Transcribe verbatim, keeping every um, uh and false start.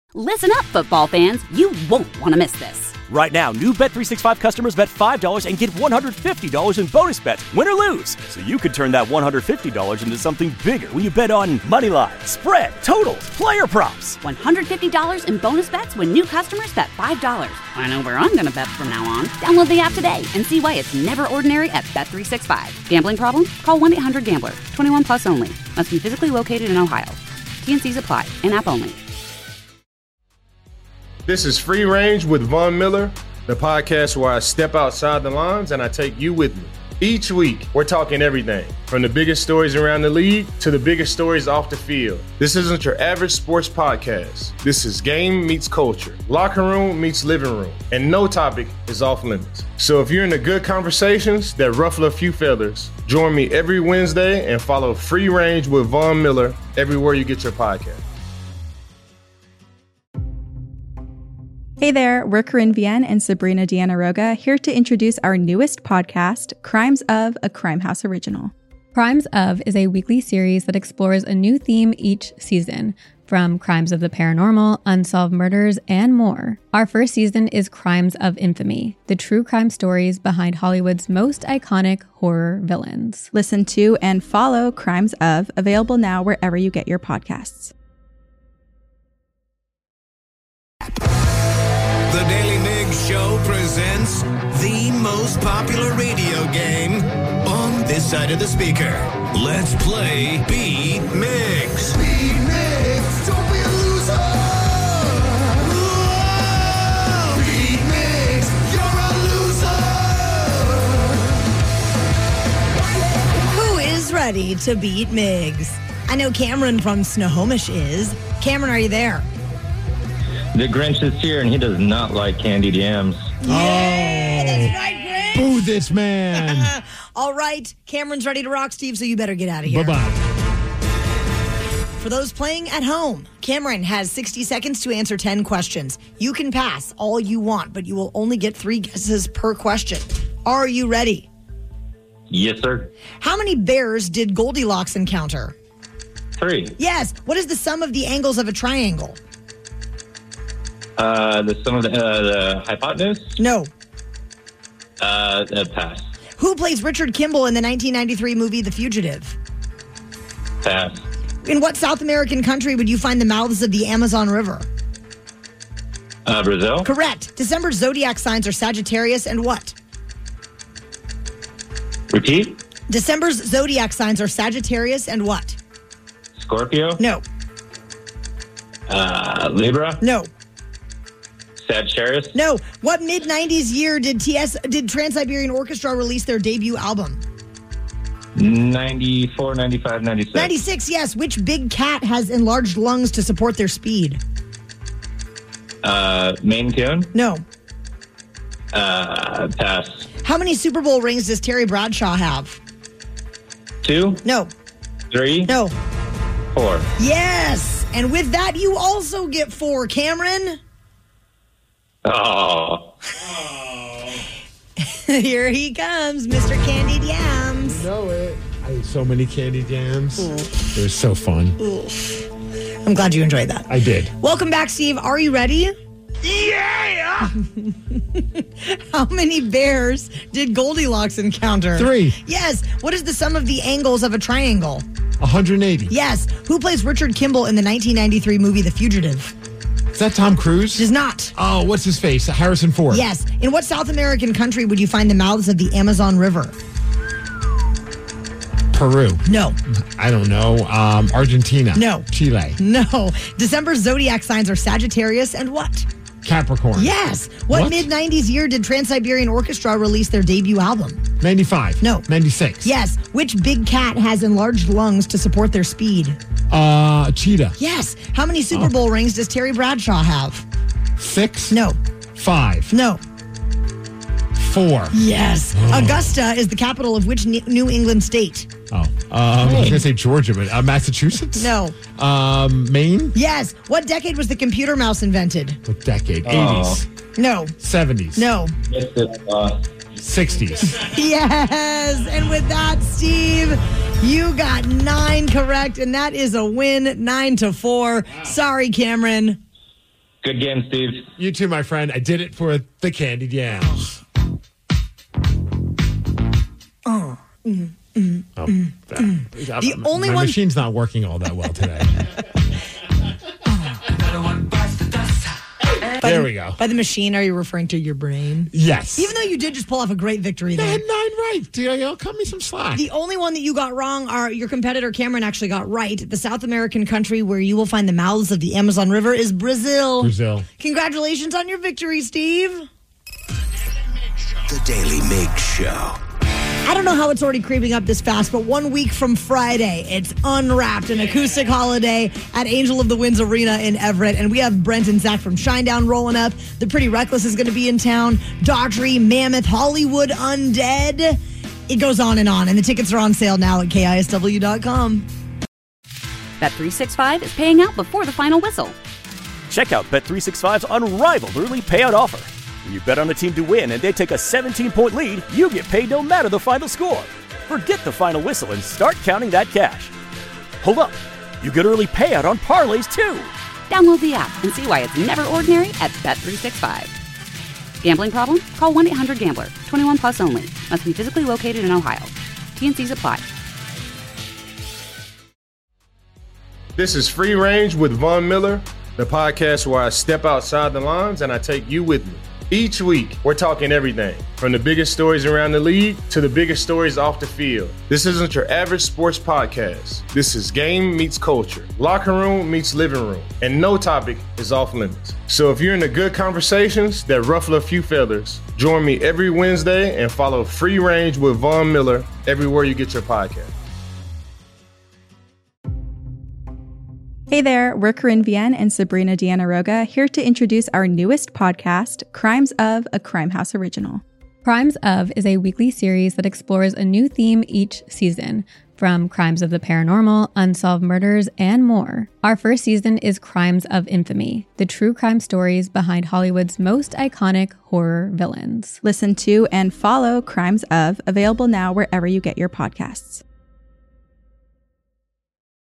Listen up, football fans. You won't want to miss this. Right now, new Bet three sixty-five customers bet five dollars and get one hundred fifty dollars in bonus bets, win or lose. So you could turn that one hundred fifty dollars into something bigger when you bet on money line, spread, totals, player props. one hundred fifty dollars in bonus bets when new customers bet five dollars. I know where I'm going to bet from now on. Download the app today and see why it's never ordinary at Bet three sixty-five. Gambling problem? Call one eight hundred gambler. twenty-one plus only. Must be physically located in Ohio. T N Cs apply. In-app only. This is Free Range with Von Miller, the podcast where I step outside the lines and I take you with me. Each week, we're talking everything, from the biggest stories around the league to the biggest stories off the field. This isn't your average sports podcast. This is game meets culture, locker room meets living room, and no topic is off limits. So if you're into good conversations that ruffle a few feathers, join me every Wednesday and follow Free Range with Von Miller everywhere you get your podcast. Hey there, we're Corinne Vienne and Sabrina Diana-Roga here to introduce our newest podcast, Crimes of, a Crime House original. Crimes of is a weekly series that explores a new theme each season, from crimes of the paranormal, unsolved murders, and more. Our first season is Crimes of Infamy, the true crime stories behind Hollywood's most iconic horror villains. Listen to and follow Crimes of, available now wherever you get your podcasts. The Daily Migs Show presents the most popular radio game on this side of the speaker. Let's play Beat Migs. Beat Migs, don't be a loser. Whoa! Beat Migs, you're a loser. Who is ready to beat Migs? I know Cameron from Snohomish is. Cameron, are you there? The Grinch is here, and he does not like candied yams. Yeah, that's right, Grinch. Boo this man. All right, Cameron's ready to rock, Steve, so you better get out of here. Bye-bye. For those playing at home, Cameron has sixty seconds to answer ten questions. You can pass all you want, but you will only get three guesses per question. Are you ready? Yes, sir. How many bears did Goldilocks encounter? Three. Yes. What is the sum of the angles of a triangle? Uh, the sum of the, uh, the hypotenuse? No. Uh, uh, pass. Who plays Richard Kimball in the nineteen ninety-three movie The Fugitive? Pass. In what South American country would you find the mouths of the Amazon River? Uh, Brazil? Correct. December's zodiac signs are Sagittarius and what? Repeat? December's zodiac signs are Sagittarius and what? Scorpio? No. Uh, Libra? No. Sagittarius? No. What mid nineties year did T S did Trans-Siberian Orchestra release their debut album? ninety-four, ninety-five, ninety-six. ninety-six, yes. Which big cat has enlarged lungs to support their speed? Uh, Maine Coon? No. Uh, pass. How many Super Bowl rings does Terry Bradshaw have? Two? No. Three? No. Four. Yes. And with that, you also get four, Cameron. Oh. Here he comes, Mister Candied Yams. You know it. I ate so many candied yams. Ooh. It was so fun. Ooh. I'm glad you enjoyed that. I did. Welcome back, Steve. Are you ready? Yeah! How many bears did Goldilocks encounter? Three. Yes. What is the sum of the angles of a triangle? one hundred eighty. Yes. Who plays Richard Kimball in the nineteen ninety-three movie The Fugitive? Is that Tom Cruise? Does not. Oh, what's his face? Harrison Ford. Yes. In what South American country would you find the mouths of the Amazon River? Peru. No. I don't know. Um, Argentina. No. Chile. No. December's zodiac signs are Sagittarius and what? Capricorn. Yes. What, What? mid nineties year did Trans-Siberian Orchestra release their debut album? ninety-five. No. ninety-six. Yes. Which big cat has enlarged lungs to support their speed? Uh, cheetah. Yes. How many Super Oh. Bowl rings does Terry Bradshaw have? Six. No. Five. No. Four. Yes. Oh. Augusta is the capital of which Ni- New England state? Oh. Um, I was going to say Georgia, but uh, Massachusetts? No. Um, Maine? Yes. What decade was the computer mouse invented? What decade? Oh. eighties. No. seventies. No. Missed it. Uh, sixties. Yes. And with that, Steve, you got nine correct, and that is a win, nine to four. Sorry, Cameron. Good game, Steve. You too, my friend. I did it for the candied yams. Oh. Mm, mm, oh mm, that, mm. that, The my, only my one. machine's not working all that well today. By there the, we go. By the machine, are you referring to your brain? Yes. Even though you did just pull off a great victory I there. had nine right. You know, cut me some slack. The only one that you got wrong are your competitor Cameron actually got right. The South American country where you will find the mouths of the Amazon River is Brazil. Brazil. Congratulations on your victory, Steve. The Daily Mig Show. I don't know how it's already creeping up this fast, but one week from Friday, it's Unwrapped, an acoustic holiday at Angel of the Winds Arena in Everett. And we have Brent and Zach from Shinedown rolling up. The Pretty Reckless is going to be in town. Daughtry, Mammoth, Hollywood Undead. It goes on and on. And the tickets are on sale now at K I S W dot com. Bet three sixty-five is paying out before the final whistle. Check out Bet three sixty-five's unrivaled early payout offer. When you bet on a team to win and they take a seventeen-point lead, you get paid no matter the final score. Forget the final whistle and start counting that cash. Hold up. You get early payout on parlays, too. Download the app and see why it's never ordinary at Bet three sixty-five. Gambling problem? Call one eight hundred gambler. twenty-one plus only. Must be physically located in Ohio. T N Cs apply. This is Free Range with Von Miller, the podcast where I step outside the lines and I take you with me. Each week, we're talking everything from the biggest stories around the league to the biggest stories off the field. This isn't your average sports podcast. This is game meets culture, locker room meets living room, and no topic is off limits. So if you're into good conversations that ruffle a few feathers, join me every Wednesday and follow Free Range with Von Miller everywhere you get your podcast. Hey there, we're Corinne Vienne and Sabrina Deanna Roga here to introduce our newest podcast, Crimes of, a Crime House original. Crimes of is a weekly series that explores a new theme each season, from crimes of the paranormal, unsolved murders, and more. Our first season is Crimes of Infamy, the true crime stories behind Hollywood's most iconic horror villains. Listen to and follow Crimes of, available now wherever you get your podcasts.